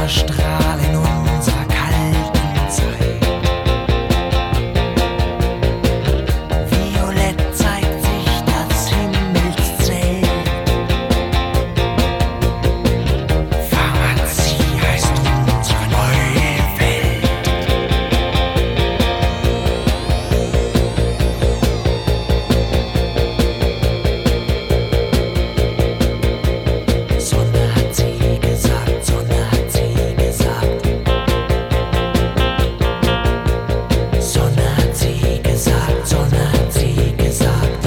Strahl in unserer kalten Zeit. Violett zeigt sich das Himmelszelt. Pharmazie heißt unsere neue Welt. Sonne hat sie gesagt, Sonne hat sie gesagt. Sonne hat sie gesagt, Sonne hat sie gesagt.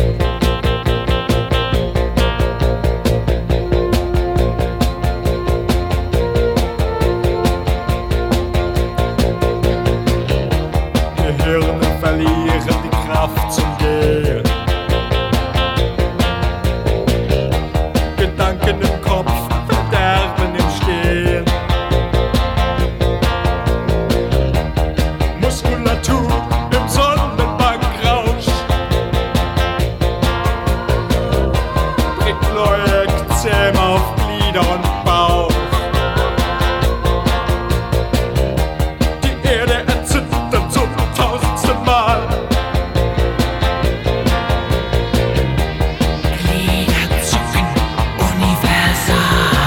Gehirne verlieren die Kraft zum Gehen. Gedanken im Kopf, Verderben im Stehen. Muskulatur im Sonnenbankrausch. Bringt neue Ekzeme auf Glieder und Bauch. Die Erde erzittert zum 1000. Mal. Glieder zucken universal.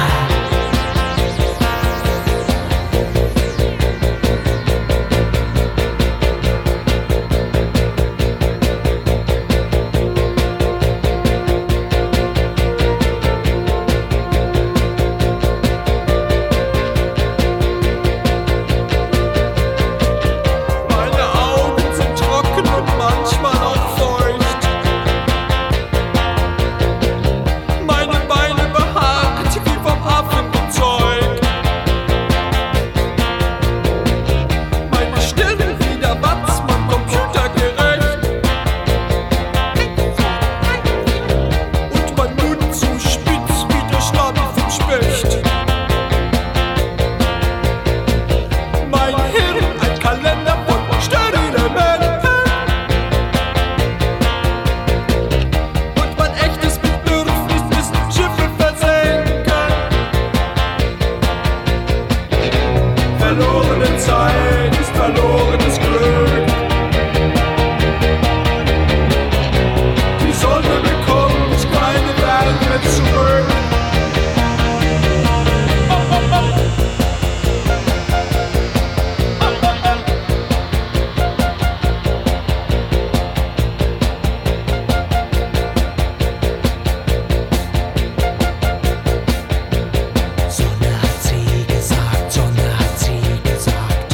Meine Augen sind trocken und manchmal auch feucht. Meine Beine behaart wie vom Affen gezeugt. Meine Stirn wie der Watzmann computergerecht. Und mein Mund so spitz wie der Schnabel vom Specht. Mein Hirn ein Kalender von Störelementen. Und mein echtes Bedürfnis ist Schiffe versenken. Verlorene Zeit ist verlorenes Glück. Die Sonne bekommt keine Wärme zurück. Sonne hat sie gesagt, Sonne hat sie gesagt.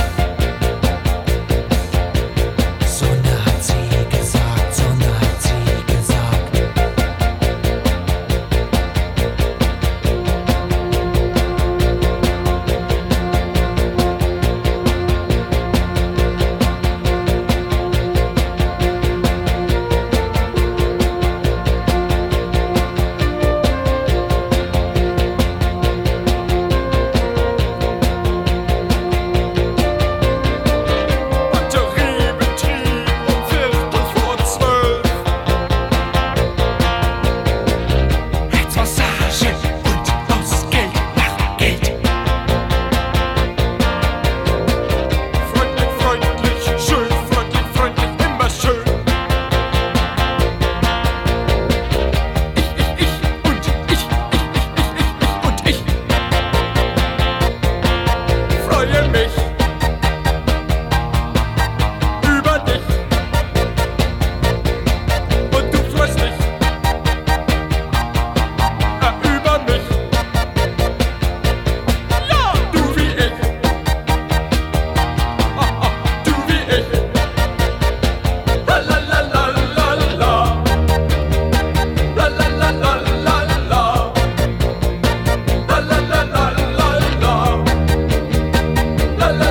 Sonne hat sie gesagt, Sonne hat sie gesagt. Batteriebetrieb um 11:45. Herzmassage und aus Geld nach Geld. Freundlich, freundlich, schön, freundlich, freundlich, immer schön. Ich und ich und ich. Freue mich über dich. Und du freust dich über mich. Ja, du wie ich. Du wie ich. La la la la la la. La la la la la la. La la la la la la. La la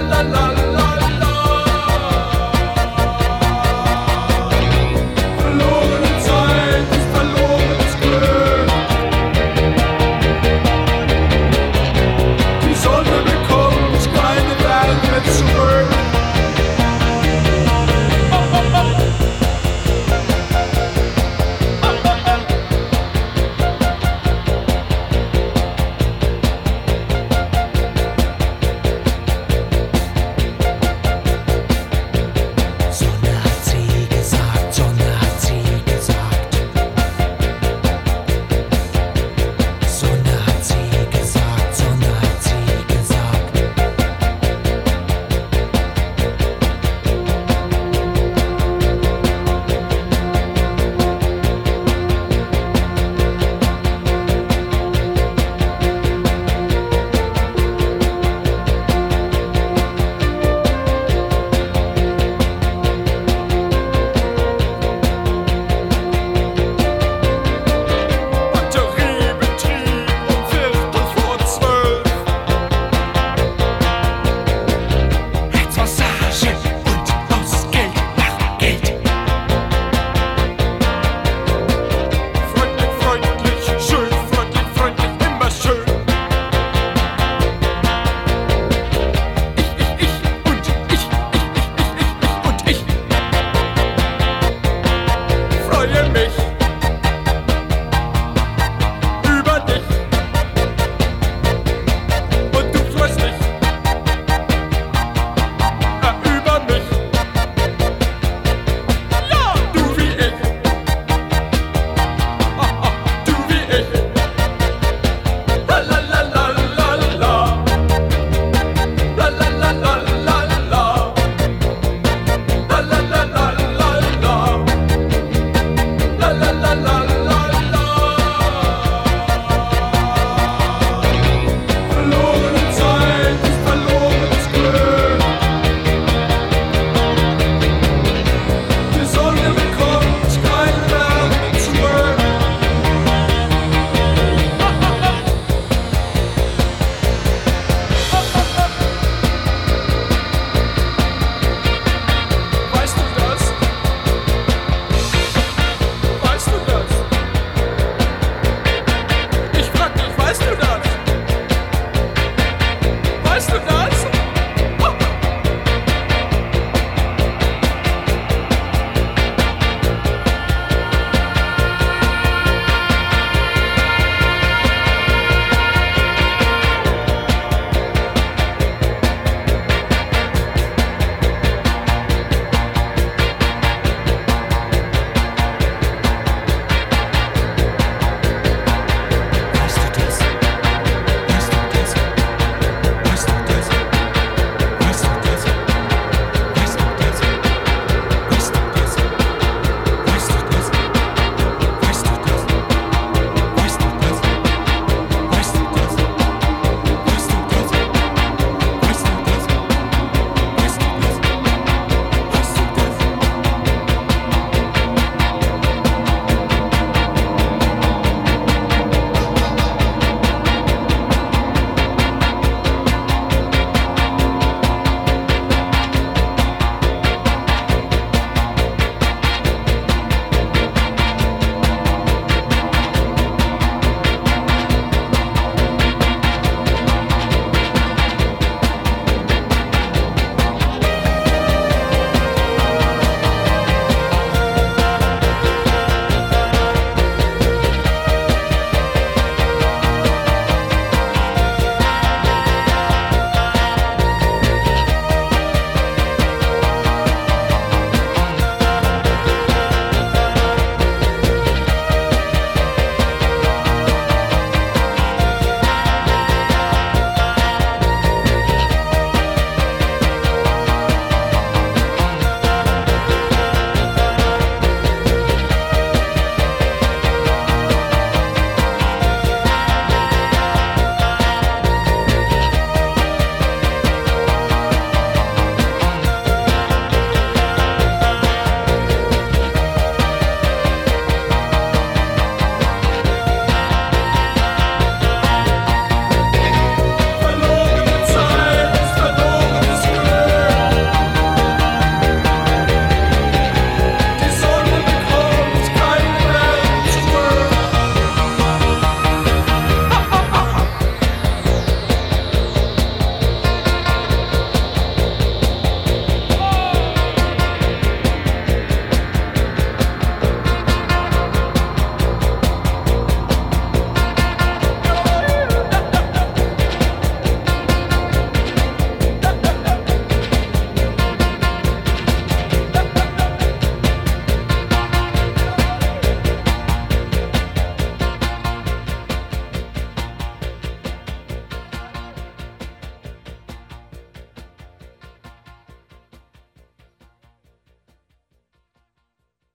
bist du da?